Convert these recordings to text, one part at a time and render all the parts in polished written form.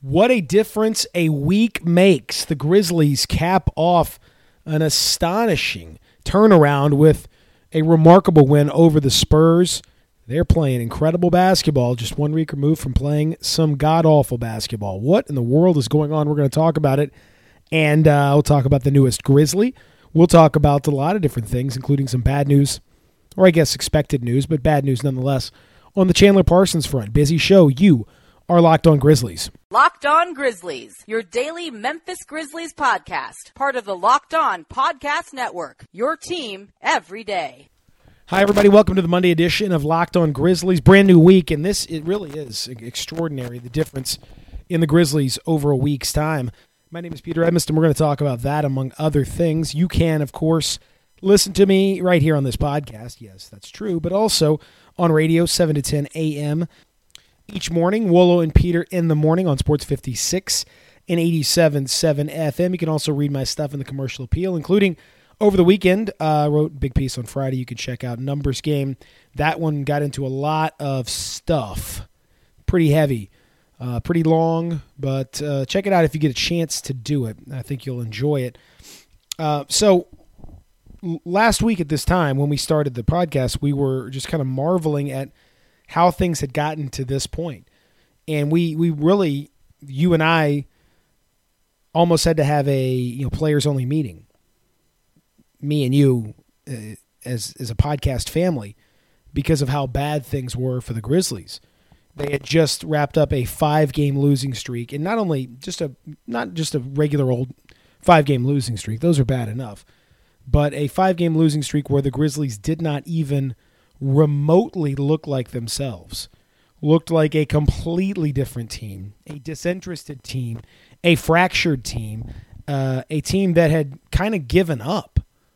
What a difference a week makes. The Grizzlies cap off an astonishing turnaround with a remarkable win over the Spurs. They're playing incredible basketball, just 1 week removed from playing some god-awful basketball. What in the world is going on? We're going to talk about it, and we'll talk about the newest Grizzly. We'll talk about a lot of different things, including some bad news, or I guess expected news, but bad news nonetheless, on the Chandler Parsons front. Busy show. You are Locked On Grizzlies. Locked On Grizzlies, your daily Memphis Grizzlies podcast, part of the Locked On Podcast Network, your team every day. Hi, everybody. Welcome to the Monday edition of Locked On Grizzlies. Brand new week, and it really is extraordinary, the difference in the Grizzlies over a week's time. My name is Peter Edmiston. We're going to talk about that, among other things. You can, of course, listen to me right here on this podcast. Yes, that's true, but also on radio, 7 to 10 a.m., each morning. Wolo and Peter in the morning on Sports 56 and 87.7 FM. You can also read my stuff in the Commercial Appeal, including over the weekend. I wrote a big piece on Friday. You can check out Numbers Game. That one got into a lot of stuff. Pretty heavy, pretty long, but check it out if you get a chance to do it. I think you'll enjoy it. So last week at this time, when we started the podcast, we were just kind of marveling at how things had gotten to this point. And we really, you and I, almost had to have a players-only meeting. Me and you as a podcast family, because of how bad things were for the Grizzlies. They had just wrapped up a 5-game losing streak, and not just a regular old 5-game losing streak. Those are bad enough. But a 5-game losing streak where the Grizzlies did not even remotely look like themselves, looked like a completely different team, a disinterested team, a fractured team, a team that had kind of given up.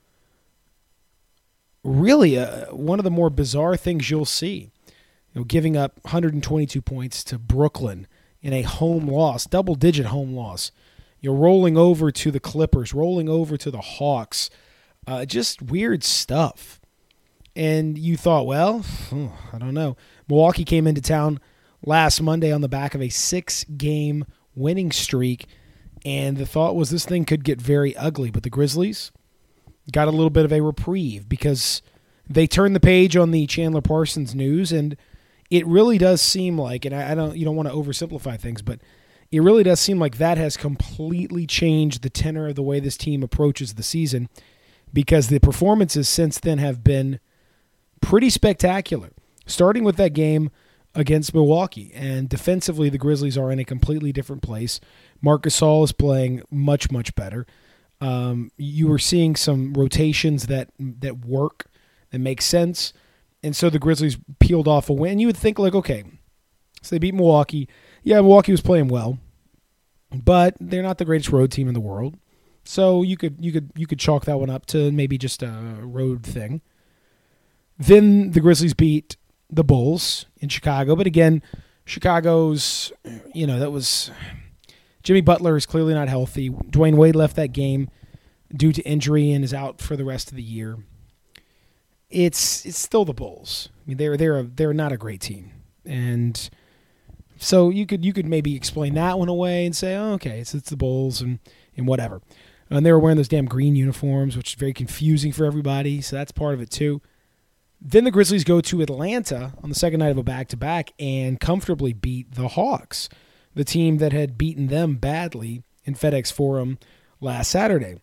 Really, one of the more bizarre things you'll see, giving up 122 points to Brooklyn in a home loss, double-digit home loss. You're rolling over to the Clippers, rolling over to the Hawks, just weird stuff. And you thought, well, I don't know. Milwaukee came into town last Monday on the back of a 6-game winning streak, and the thought was this thing could get very ugly. But the Grizzlies got a little bit of a reprieve because they turned the page on the Chandler Parsons news, and it really does seem like, and you don't want to oversimplify things, but it really does seem like that has completely changed the tenor of the way this team approaches the season, because the performances since then have been pretty spectacular, starting with that game against Milwaukee. And defensively, the Grizzlies are in a completely different place. Marc Gasol is playing much, much better. You were seeing some rotations that work, that make sense. And so the Grizzlies peeled off a win. You would think, like, okay, so they beat Milwaukee. Yeah, Milwaukee was playing well, but they're not the greatest road team in the world. So you could chalk that one up to maybe just a road thing. Then the Grizzlies beat the Bulls in Chicago. But again, Chicago's, that was Jimmy Butler is clearly not healthy. Dwayne Wade left that game due to injury and is out for the rest of the year. It's still the Bulls. I mean, they're not a great team. And so you could maybe explain that one away and say, oh, okay, it's the Bulls and whatever. And they were wearing those damn green uniforms, which is very confusing for everybody. So that's part of it too. Then the Grizzlies go to Atlanta on the second night of a back-to-back and comfortably beat the Hawks, the team that had beaten them badly in FedEx Forum last Saturday.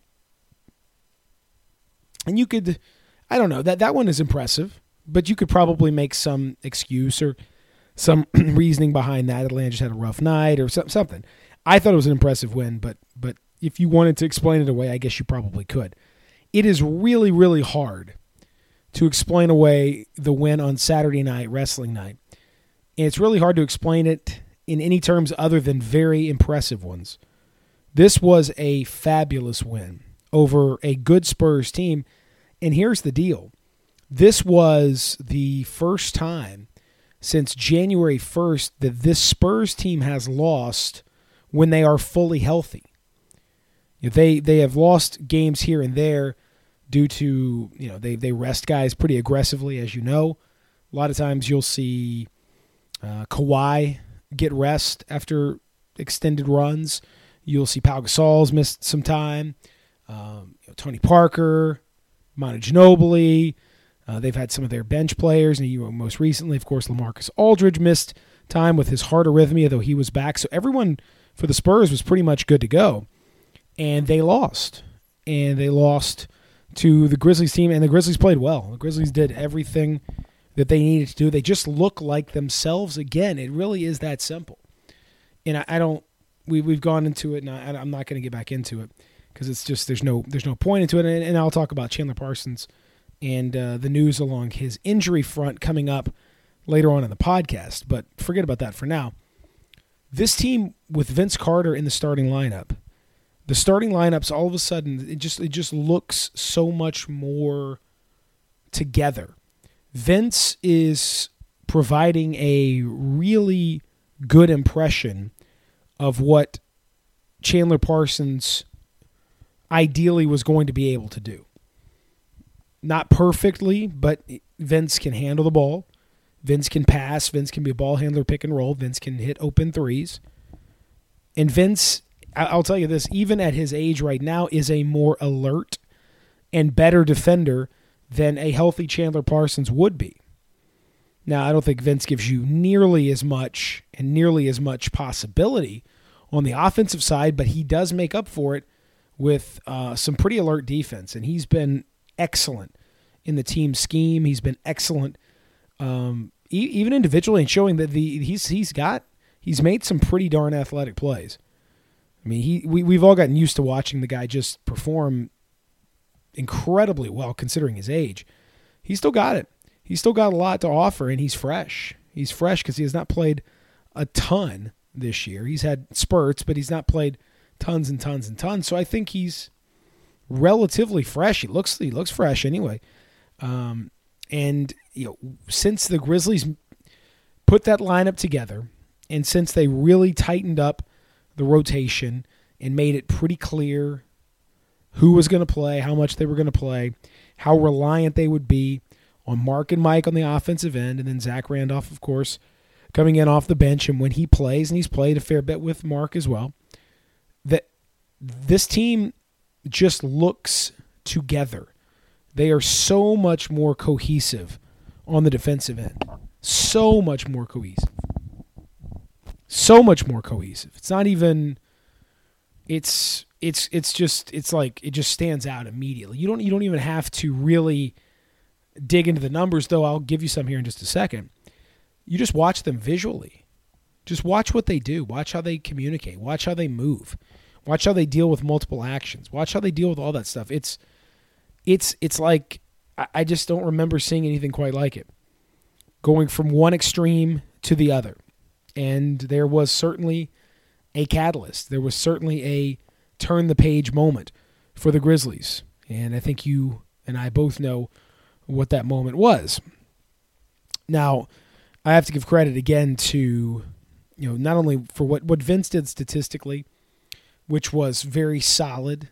And you could, I don't know, that one is impressive, but you could probably make some excuse or some reasoning behind that. Atlanta just had a rough night or something. I thought it was an impressive win, but if you wanted to explain it away, I guess you probably could. It is really, really hard to explain away the win on Saturday night, wrestling night. And it's really hard to explain it in any terms other than very impressive ones. This was a fabulous win over a good Spurs team. And here's the deal. This was the first time since January 1st that this Spurs team has lost when they are fully healthy. They have lost games here and there due to, they rest guys pretty aggressively, as you know. A lot of times you'll see Kawhi get rest after extended runs. You'll see Pau Gasol's missed some time. Tony Parker, Manu Ginobili. They've had some of their bench players, and most recently, of course, LaMarcus Aldridge missed time with his heart arrhythmia, though he was back. So everyone for the Spurs was pretty much good to go, and they lost. And they lost to the Grizzlies team, and the Grizzlies played well. The Grizzlies did everything that they needed to do. They just look like themselves again. It really is that simple. And I don't. We've gone into it, and I'm not going to get back into it because it's just there's no point into it. And I'll talk about Chandler Parsons and the news along his injury front coming up later on in the podcast. But forget about that for now. This team with Vince Carter in the starting lineup, the starting lineups all of a sudden it just looks so much more together. Vince is providing a really good impression of what Chandler Parsons ideally was going to be able to do. Not perfectly, but Vince can handle the ball. Vince can pass. Vince can be a ball handler, pick and roll. Vince can hit open threes. And Vince, I'll tell you this, even at his age right now, is a more alert and better defender than a healthy Chandler Parsons would be. Now, I don't think Vince gives you nearly as much possibility on the offensive side, but he does make up for it with some pretty alert defense, and he's been excellent in the team scheme. He's been excellent even individually, and showing that he's made some pretty darn athletic plays. I mean, we've all gotten used to watching the guy just perform incredibly well considering his age. He's still got it. He's still got a lot to offer, and he's fresh. He's fresh because he has not played a ton this year. He's had spurts, but he's not played tons and tons and tons. So I think he's relatively fresh. He looks fresh anyway. And since the Grizzlies put that lineup together, and since they really tightened up the rotation and made it pretty clear who was going to play, how much they were going to play, how reliant they would be on Mark and Mike on the offensive end, and then Zach Randolph, of course, coming in off the bench. And when he plays, and he's played a fair bit with Mark as well, that this team just looks together. They are so much more cohesive on the defensive end. So much more cohesive. So much more cohesive. It's not even. It's like it just stands out immediately. You don't even have to really dig into the numbers, though. I'll give you some here in just a second. You just watch them visually. Just watch what they do. Watch how they communicate. Watch how they move. Watch how they deal with multiple actions. Watch how they deal with all that stuff. It's like I just don't remember seeing anything quite like it. Going from one extreme to the other. And there was certainly a catalyst. There was certainly a turn-the-page moment for the Grizzlies. And I think you and I both know what that moment was. Now, I have to give credit again to, not only for what Vince did statistically, which was very solid.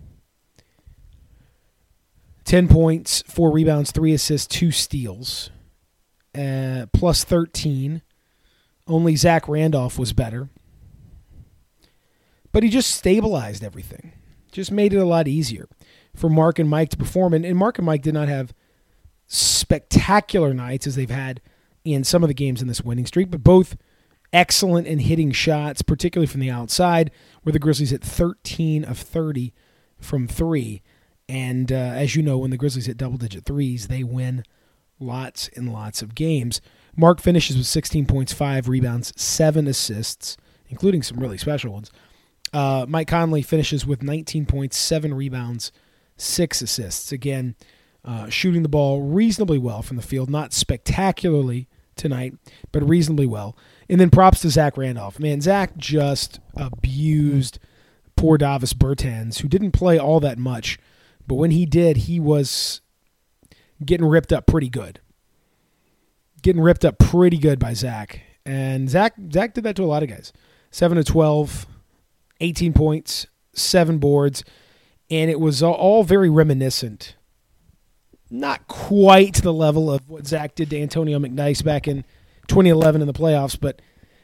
10 points, 4 rebounds, 3 assists, 2 steals, plus 13. Only Zach Randolph was better. But he just stabilized everything. Just made it a lot easier for Mark and Mike to perform. And Mark and Mike did not have spectacular nights as they've had in some of the games in this winning streak, but both excellent in hitting shots, particularly from the outside, where the Grizzlies hit 13 of 30 from 3. And as you know, when the Grizzlies hit double-digit threes, they win lots and lots of games. Mark finishes with 16 points, 5 rebounds, 7 assists, including some really special ones. Mike Conley finishes with 19 points, 7 rebounds, 6 assists. Again, shooting the ball reasonably well from the field, not spectacularly tonight, but reasonably well. And then props to Zach Randolph. Man, Zach just abused poor Davis Bertans, who didn't play all that much, but when he did, he was getting ripped up pretty good. Getting ripped up pretty good by Zach. And Zach did that to a lot of guys. 7 of 12, 18 points, 7 boards, and it was all very reminiscent. Not quite to the level of what Zach did to Antonio McNice back in 2011 in the playoffs, but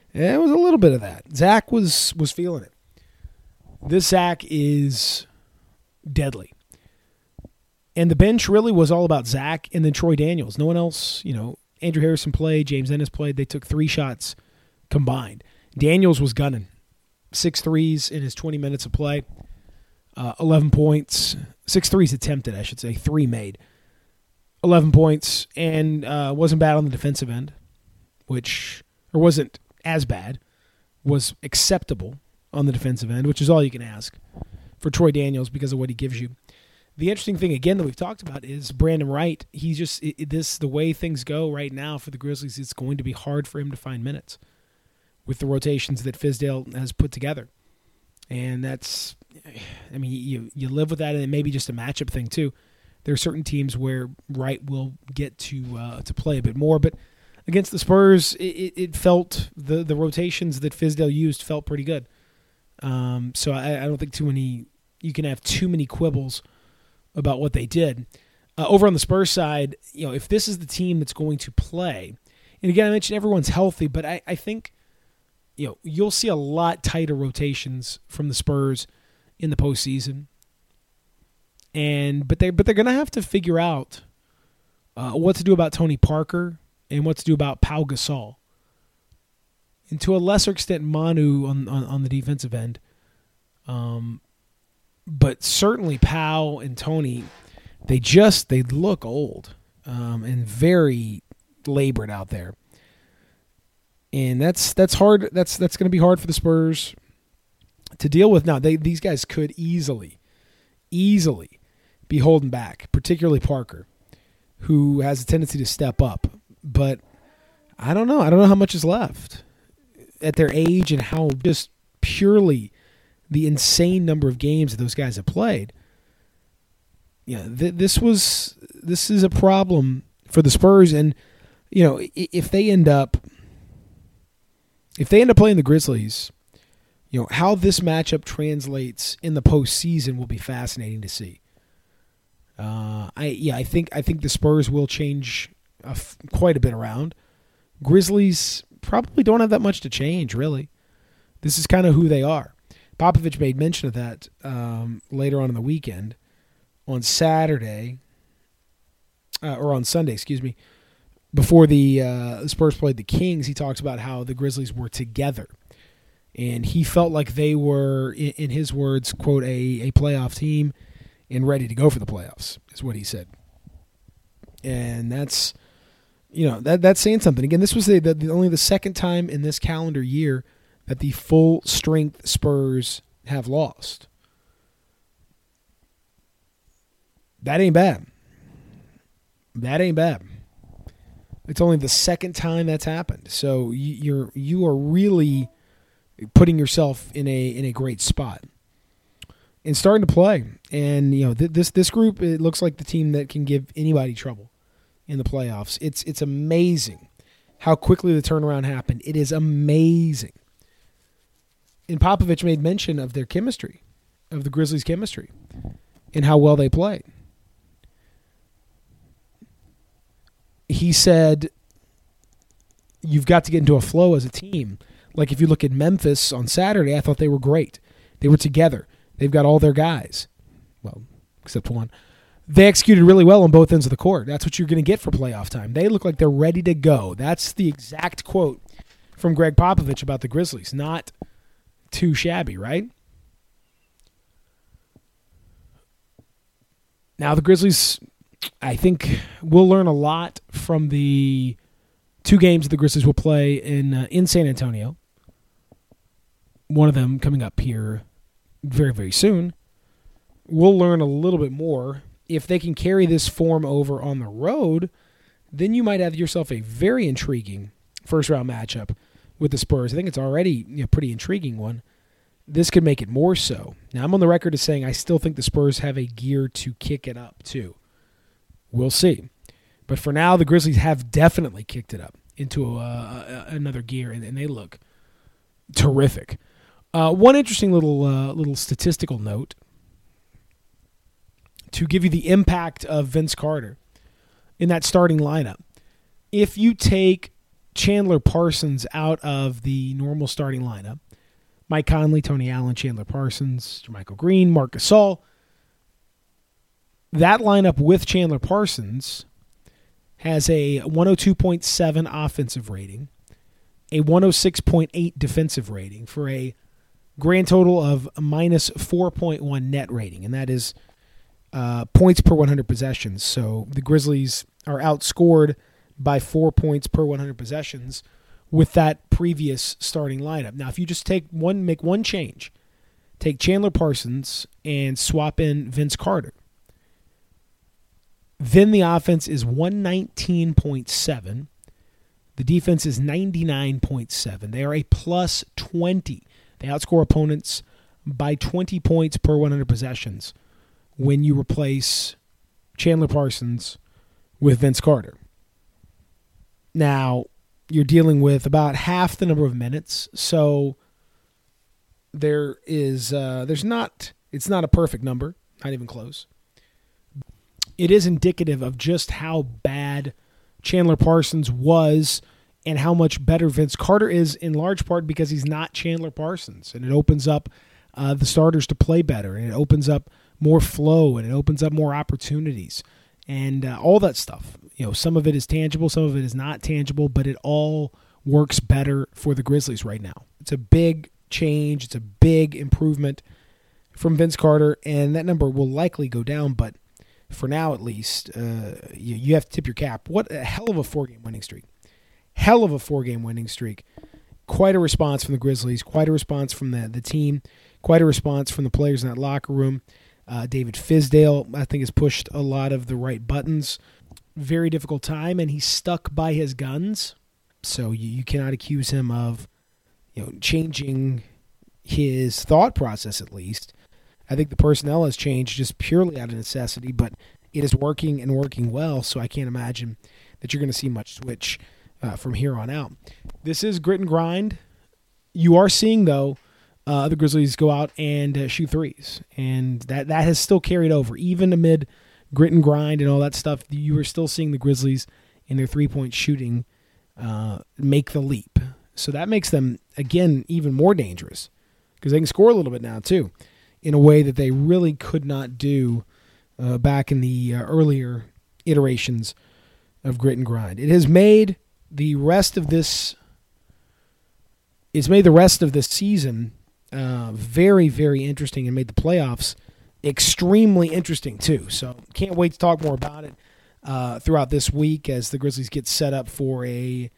It was a little bit of that. Zach was feeling it. This Zach is deadly. And the bench really was all about Zach and then Troy Daniels. No one else, Andrew Harrison played, James Ennis played. They took 3 shots combined. Daniels was gunning. 6 threes in his 20 minutes of play. 11 points. 6 threes attempted, I should say. 3 made. 11 points. And wasn't bad on the defensive end, or wasn't as bad. Was acceptable on the defensive end, which is all you can ask for Troy Daniels because of what he gives you. The interesting thing, again, that we've talked about is Brandon Wright. He's just the way things go right now for the Grizzlies, it's going to be hard for him to find minutes with the rotations that Fizdale has put together. And that's, you live with that, and it may be just a matchup thing too. There are certain teams where Wright will get to play a bit more, but against the Spurs, it felt the rotations that Fizdale used felt pretty good. So I don't think you can have too many quibbles about what they did. Over on the Spurs side, if this is the team that's going to play, and again, I mentioned everyone's healthy, but I think you'll see a lot tighter rotations from the Spurs in the postseason. But they're going to have to figure out what to do about Tony Parker and what to do about Pau Gasol. And to a lesser extent, Manu on the defensive end. But certainly Pau and Tony, they look old and very labored out there. And that's hard. That's going to be hard for the Spurs to deal with. Now, these guys could easily be holding back, particularly Parker, who has a tendency to step up. But I don't know. I don't know how much is left at their age and how just purely the insane number of games that those guys have played. This is a problem for the Spurs, and if they end up playing the Grizzlies, how this matchup translates in the postseason will be fascinating to see. I think the Spurs will change quite a bit around. Grizzlies probably don't have that much to change, really. This is kind of who they are. Popovich made mention of that later on in the weekend. On Saturday, or on Sunday, before the Spurs played the Kings, he talks about how the Grizzlies were together. And he felt like they were, in his words, quote, a playoff team and ready to go for the playoffs, is what he said. And that's, that's saying something. Again, this was only the second time in this calendar year that the full-strength Spurs have lost. That ain't bad. It's only the second time that's happened. So you are really putting yourself in a great spot and starting to play. And this group, it looks like the team that can give anybody trouble in the playoffs. It's amazing how quickly the turnaround happened. It is amazing. And Popovich made mention of their chemistry, of the Grizzlies' chemistry, and how well they played. He said, you've got to get into a flow as a team. Like if you look at Memphis on Saturday, I thought they were great. They were together. They've got all their guys. Well, except one. They executed really well on both ends of the court. That's what you're going to get for playoff time. They look like they're ready to go. That's the exact quote from Greg Popovich about the Grizzlies. Not too shabby, right? Now the Grizzlies, I think, will learn a lot from the 2 games the Grizzlies will play in San Antonio. One of them coming up here very, very soon. We'll learn a little bit more. If they can carry this form over on the road, then you might have yourself a very intriguing first-round matchup with the Spurs. I think it's already a pretty intriguing one. This could make it more so. Now, I'm on the record as saying I still think the Spurs have a gear to kick it up, too. We'll see. But for now, the Grizzlies have definitely kicked it up into another gear, and they look terrific. One interesting little statistical note to give you the impact of Vince Carter in that starting lineup. If you take Chandler Parsons out of the normal starting lineup, Mike Conley, Tony Allen, Chandler Parsons, Jermichael Green, Marc Gasol, that lineup with Chandler Parsons has a 102.7 offensive rating, a 106.8 defensive rating for a grand total of minus 4.1 net rating, and that is points per 100 possessions. So the Grizzlies are outscored by 4 points per 100 possessions with that previous starting lineup. Now, if you just make one change, take Chandler Parsons and swap in Vince Carter, then the offense is 119.7. The defense is 99.7. They are a plus 20. They outscore opponents by 20 points per 100 possessions when you replace Chandler Parsons with Vince Carter. Now, you're dealing with about half the number of minutes, so it's not a perfect number, not even close. It is indicative of just how bad Chandler Parsons was and how much better Vince Carter is, in large part because he's not Chandler Parsons. And it opens up the starters to play better, and it opens up more flow, and it opens up more opportunities, and all that stuff. Some of it is tangible, some of it is not tangible, but it all works better for the Grizzlies right now. It's a big change. It's a big improvement from Vince Carter, and that number will likely go down, but for now at least, you have to tip your cap. What a hell of a 4-game winning streak. Hell of a 4-game winning streak. Quite a response from the Grizzlies, quite a response from the team, quite a response from the players in that locker room. David Fizdale, I think, has pushed a lot of the right buttons. Very difficult time, and he's stuck by his guns. So you cannot accuse him of changing his thought process, at least. I think the personnel has changed just purely out of necessity, but it is working and working well, so I can't imagine that you're going to see much switch from here on out. This is grit and grind. You are seeing, though, the Grizzlies go out and shoot threes, and that has still carried over. Even amid grit and grind and all that stuff, you are still seeing the Grizzlies in their three-point shooting make the leap. So that makes them, again, even more dangerous because they can score a little bit now, too, in a way that they really could not do back in the earlier iterations of grit and grind. It has made the rest of this season very, very interesting, and made the playoffs extremely interesting too. So can't wait to talk more about it throughout this week as the Grizzlies get set up for a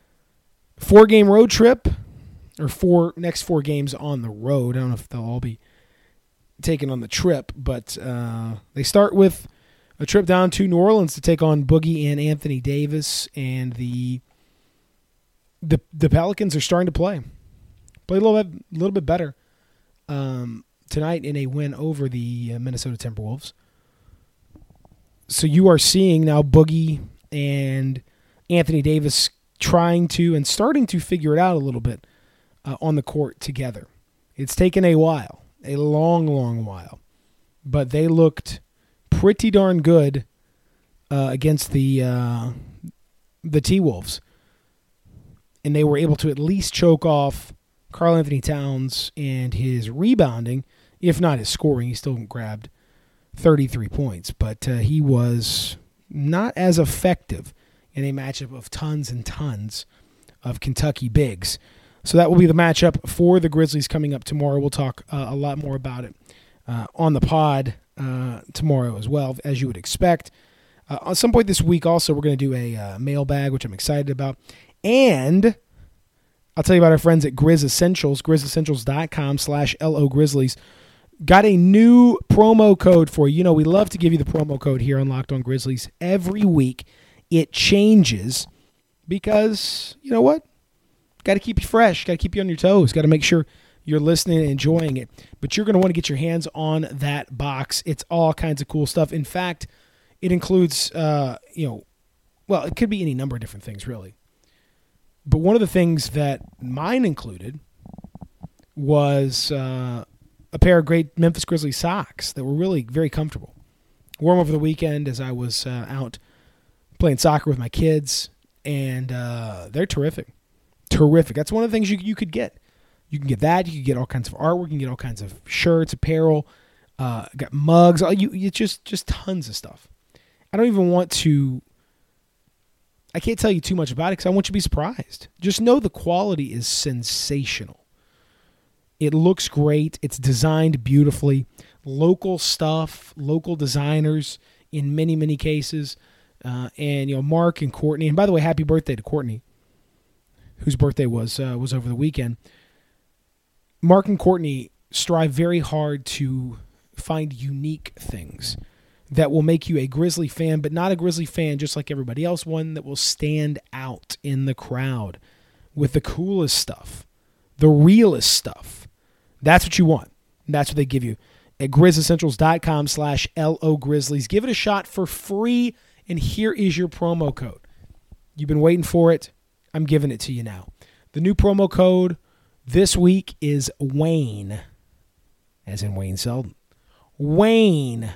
4-game road trip, or next 4 games on the road. I don't know if they'll all be taken on the trip, but they start with a trip down to New Orleans to take on Boogie and Anthony Davis, and the Pelicans are starting to play a little bit better tonight in a win over the Minnesota Timberwolves. So you are seeing now Boogie and Anthony Davis trying to and starting to figure it out a little bit on the court together. It's taken a while. A long, long while. But they looked pretty darn good against the T-Wolves. And they were able to at least choke off Karl Anthony Towns and his rebounding, if not his scoring. He still grabbed 33 points. But he was not as effective in a matchup of tons and tons of Kentucky bigs. So that will be the matchup for the Grizzlies coming up tomorrow. We'll talk a lot more about it on the pod tomorrow as well, as you would expect. At some point this week also, we're going to do a mailbag, which I'm excited about. And I'll tell you about our friends at Grizz Essentials, grizzessentials.com/LO Grizzlies. Got a new promo code for you. We love to give you the promo code here on Locked On Grizzlies every week. It changes because, you know what? Got to keep you fresh. Got to keep you on your toes. Got to make sure you're listening and enjoying it. But you're going to want to get your hands on that box. It's all kinds of cool stuff. In fact, it includes, it could be any number of different things, really. But one of the things that mine included was a pair of great Memphis Grizzlies socks that were really very comfortable. Wore them over the weekend as I was out playing soccer with my kids, and they're terrific. Terrific. That's one of the things you could get. You can get that. You can get all kinds of artwork. You can get all kinds of shirts, apparel, got mugs. You just tons of stuff. I don't even want to. I can't tell you too much about it because I want you to be surprised. Just know the quality is sensational. It looks great. It's designed beautifully. Local stuff, local designers in many, many cases. And Mark and Courtney. And by the way, happy birthday to Courtney, whose birthday was over the weekend. Mark and Courtney strive very hard to find unique things that will make you a Grizzly fan, but not a Grizzly fan just like everybody else, one that will stand out in the crowd with the coolest stuff, the realest stuff. That's what you want. That's what they give you at GrizzEssentials.com/LOGrizzlies. Give it a shot for free, and here is your promo code. You've been waiting for it. I'm giving it to you now. The new promo code this week is Wayne, as in Wayne Selden. Wayne,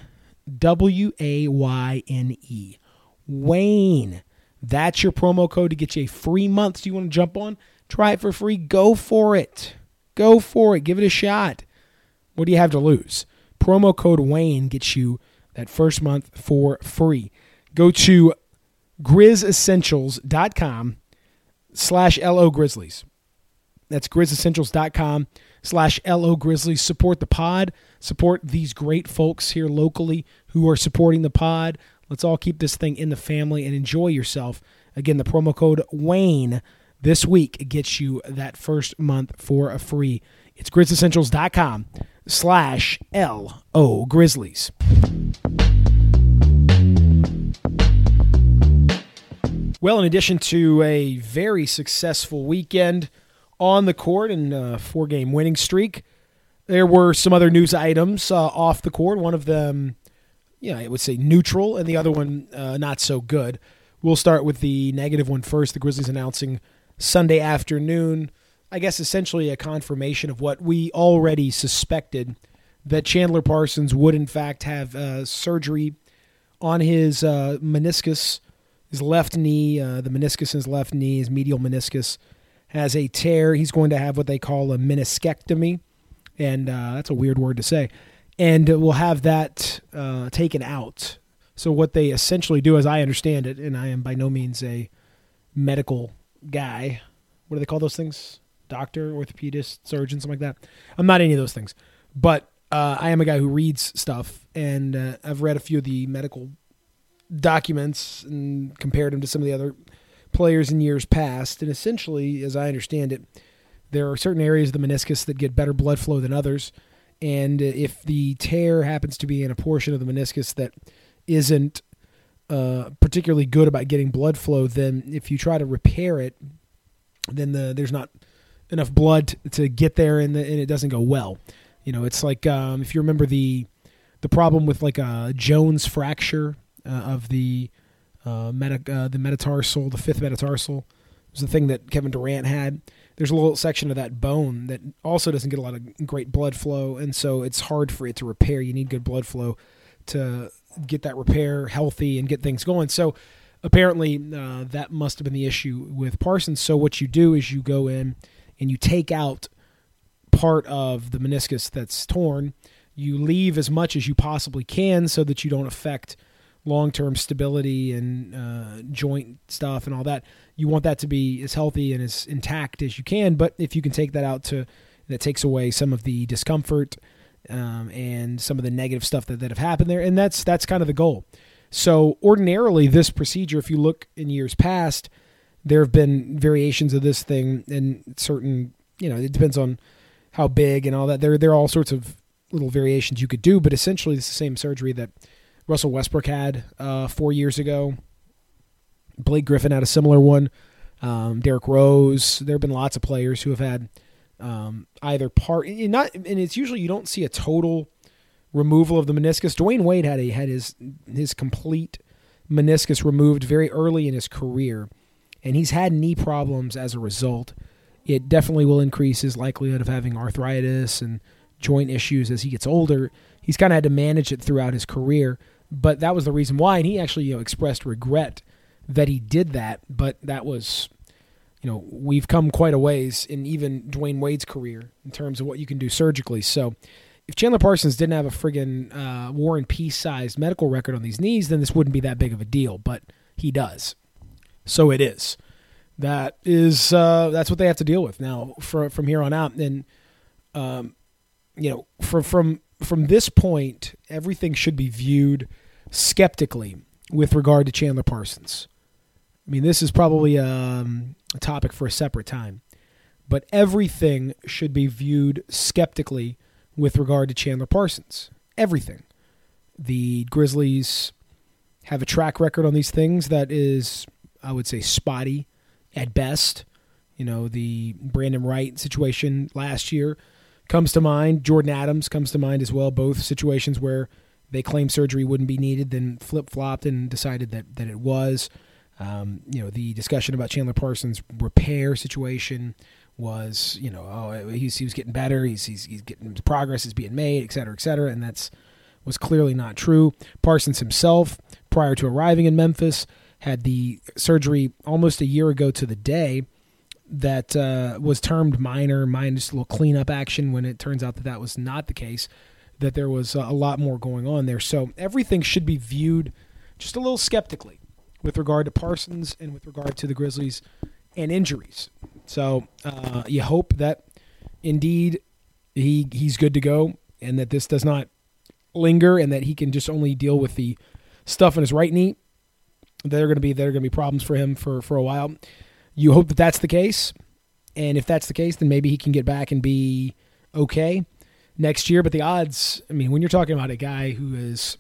W-A-Y-N-E. Wayne. That's your promo code to get you a free month. Do you want to jump on? Try it for free. Go for it. Go for it. Give it a shot. What do you have to lose? Promo code Wayne gets you that first month for free. Go to GrizzEssentials.com/LOGrizzlies. That's GrizzEssentials.com/LOGrizzlies. Support the pod. Support these great folks here locally who are supporting the pod. Let's all keep this thing in the family and enjoy yourself. Again, the promo code Wayne this week gets you that first month for a free. It's GrizzEssentials.com/LOGrizzlies. Well, in addition to a very successful weekend on the court and a 4-game winning streak, there were some other news items off the court. One of them, I would say neutral, and the other one not so good. We'll start with the negative one first. The Grizzlies announcing Sunday afternoon, I guess essentially a confirmation of what we already suspected, that Chandler Parsons would in fact have surgery on his meniscus, his left knee, the meniscus in his left knee, his medial meniscus has a tear. He's going to have what they call a meniscectomy, and that's a weird word to say. And we'll have that taken out. So what they essentially do, as I understand it, and I am by no means a medical guy. What do they call those things? Doctor, orthopedist, surgeon, something like that. I'm not any of those things. But I am a guy who reads stuff, and I've read a few of the medical documents and compared them to some of the other players in years past. And essentially, as I understand it, there are certain areas of the meniscus that get better blood flow than others. And if the tear happens to be in a portion of the meniscus that isn't particularly good about getting blood flow, then if you try to repair it, then there's not enough blood to get there, and it doesn't go well. It's like if you remember the problem with like a Jones fracture of the metatarsal, the fifth metatarsal, was the thing that Kevin Durant had. There's a little section of that bone that also doesn't get a lot of great blood flow, and so it's hard for it to repair. You need good blood flow to get that repair healthy and get things going. So apparently that must have been the issue with Parsons. So what you do is you go in and you take out part of the meniscus that's torn. You leave as much as you possibly can so that you don't affect long-term stability and joint stuff and all that. You want that to be as healthy and as intact as you can, but if you can take that out, that takes away some of the discomfort and some of the negative stuff that have happened there, and that's kind of the goal. So ordinarily, this procedure, if you look in years past, there have been variations of this thing, and certain, it depends on how big and all that. There are all sorts of little variations you could do, but essentially it's the same surgery that Russell Westbrook had 4 years ago. Blake Griffin had a similar one. Derrick Rose. There have been lots of players who have had either part, and it's usually you don't see a total removal of the meniscus. Dwayne Wade had his complete meniscus removed very early in his career, and he's had knee problems as a result. It definitely will increase his likelihood of having arthritis and joint issues as he gets older. He's kind of had to manage it throughout his career, but that was the reason why, and he actually expressed regret that he did that, but that was, we've come quite a ways in even Dwayne Wade's career in terms of what you can do surgically. So if Chandler Parsons didn't have a friggin' War and Peace-sized medical record on these knees, then this wouldn't be that big of a deal, but he does. So it is. That's what they have to deal with now from here on out. And, from this point, everything should be viewed skeptically with regard to Chandler Parsons. I mean, this is probably a topic for a separate time, but everything should be viewed skeptically with regard to Chandler Parsons. Everything. The Grizzlies have a track record on these things that is, I would say, spotty at best. The Brandon Wright situation last year comes to mind. Jordan Adams comes to mind as well. Both situations where they claimed surgery wouldn't be needed, then flip-flopped and decided that it was. The discussion about Chandler Parsons' repair situation was, he was getting better. He's getting progress is being made, et cetera, and was clearly not true. Parsons himself, prior to arriving in Memphis, had the surgery almost a year ago to the day that was termed minor, just a little cleanup action, when it turns out that was not the case, that there was a lot more going on there. So everything should be viewed just a little skeptically with regard to Parsons and with regard to the Grizzlies and injuries. So you hope that indeed he's good to go and that this does not linger and that he can just only deal with the stuff in his right knee. There are going to be problems for him for a while. You hope that that's the case, and if that's the case, then maybe he can get back and be okay next year. But the odds, I mean, when you're talking about a guy who is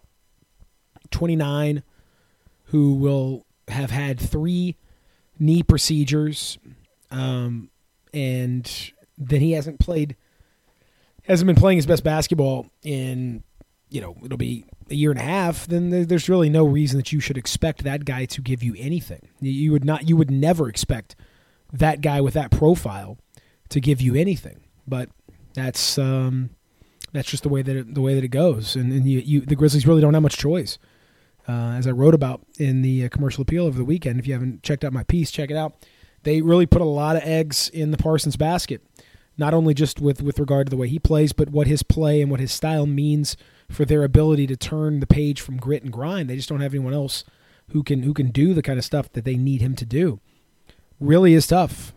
29, who will have had 3 knee procedures, and then he hasn't been playing his best basketball in, it'll be a year and a half, then there's really no reason that you should expect that guy to give you anything. You would never expect that guy with that profile to give you anything. But that's just the way that it goes. And the Grizzlies really don't have much choice. As I wrote about in the commercial appeal over the weekend, if you haven't checked out my piece, check it out. They really put a lot of eggs in the Parsons basket, not only just with regard to the way he plays, but what his play and what his style means for their ability to turn the page from grit and grind. They just don't have anyone else who can do the kind of stuff that they need him to do. Really is tough.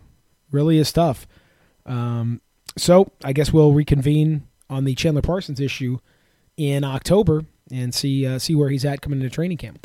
So I guess we'll reconvene on the Chandler Parsons issue in October and see where he's at coming into training camp.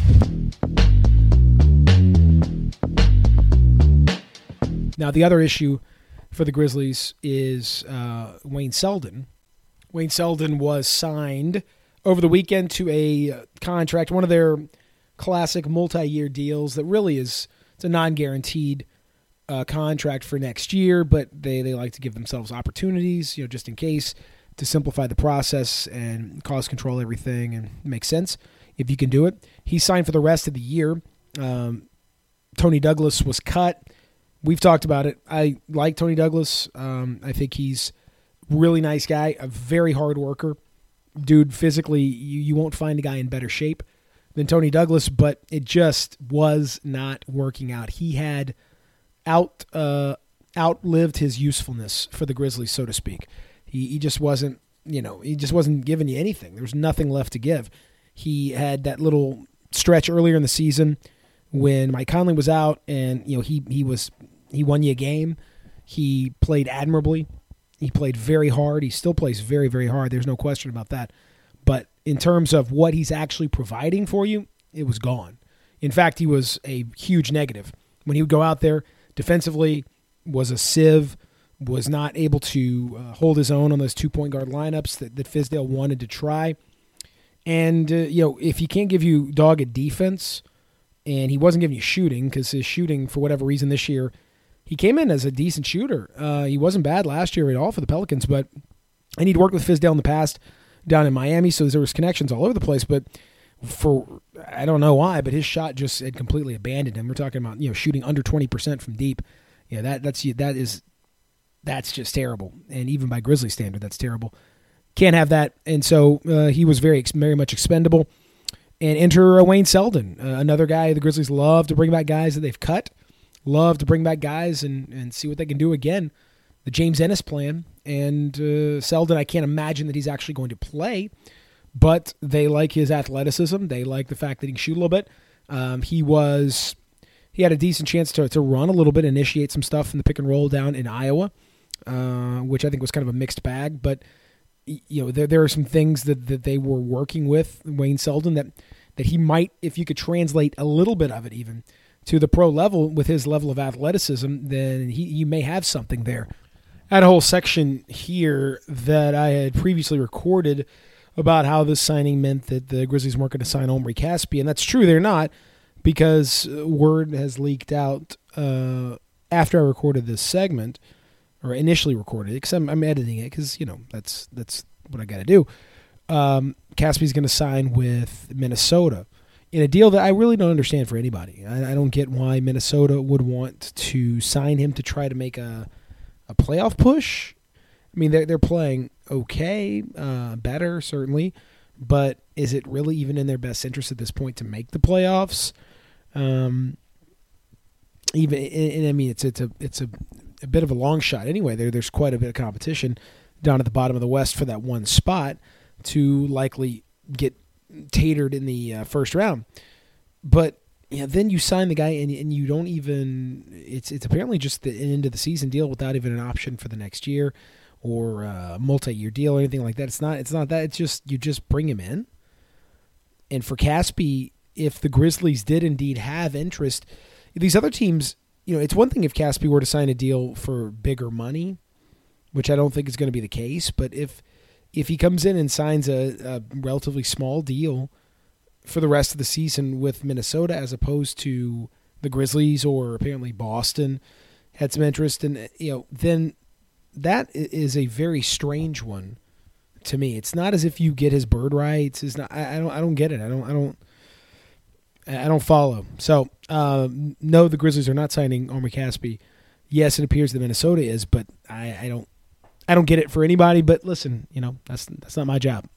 Now, the other issue for the Grizzlies is Wayne Selden. Wayne Selden was signed over the weekend to a contract, one of their classic multi-year deals that really it's a non-guaranteed contract for next year, but they like to give themselves opportunities, just in case, to simplify the process and cost control everything and make sense if you can do it. He signed for the rest of the year. Tony Douglas was cut. We've talked about it. I like Tony Douglas. I think he's a really nice guy, a very hard worker. Dude, physically, you won't find a guy in better shape than Tony Douglas, but it just was not working out. He had outlived his usefulness for the Grizzlies, so to speak. He just wasn't, he just wasn't giving you anything. There was nothing left to give. He had that little stretch earlier in the season when Mike Conley was out, and he won you a game. He played admirably. He played very hard. He still plays very, very hard. There's no question about that. But in terms of what he's actually providing for you, it was gone. In fact, he was a huge negative. When he would go out there defensively, was a sieve, was not able to hold his own on those 2-point guard lineups that Fizdale wanted to try. And, if he can't give you dogged defense, and he wasn't giving you shooting, because his shooting, for whatever reason this year, he came in as a decent shooter. He wasn't bad last year at all for the Pelicans, and he'd worked with Fizdale in the past down in Miami, so there was connections all over the place. But I don't know why, but his shot just had completely abandoned him. We're talking about shooting under 20% from deep. Yeah, that's just terrible, and even by Grizzly standard, that's terrible. Can't have that, and so he was very, very much expendable. And enter Wayne Selden, another guy the Grizzlies love to bring back guys that they've cut, love to bring back guys and see what they can do again. The James Ennis plan. And Selden, I can't imagine that he's actually going to play, but they like his athleticism. They like the fact that he can shoot a little bit. He had a decent chance to run a little bit, initiate some stuff in the pick and roll down in Iowa, which I think was kind of a mixed bag. But there are some things that they were working with Wayne Selden that he might, if you could translate a little bit of it even to the pro level with his level of athleticism, then he may have something there. I had a whole section here that I had previously recorded about how this signing meant that the Grizzlies weren't going to sign Omri Caspi, and that's true, they're not, because word has leaked out after I recorded this segment, or initially recorded it, because I'm editing it, because that's what I got to do. Caspi's going to sign with Minnesota in a deal that I really don't understand for anybody. I don't get why Minnesota would want to sign him to try to make a playoff push. I mean, they're playing okay, better certainly, but is it really even in their best interest at this point to make the playoffs? It's a bit of a long shot anyway. There's quite a bit of competition down at the bottom of the West for that one spot to likely get tatered in the first round. But then you sign the guy and you don't even. It's apparently just the end of the season deal without even an option for the next year or a multi-year deal or anything like that. It's not that. It's just you just bring him in. And for Caspi, if the Grizzlies did indeed have interest, these other teams, it's one thing if Caspi were to sign a deal for bigger money, which I don't think is going to be the case. But if he comes in and signs a relatively small deal for the rest of the season with Minnesota, as opposed to the Grizzlies or apparently Boston had some interest in, then that is a very strange one to me. It's not as if you get his bird rights. It's not. I don't get it. I don't follow. So no, the Grizzlies are not signing Omri Caspi. Yes, it appears that Minnesota is, but I don't get it for anybody. But listen, that's not my job.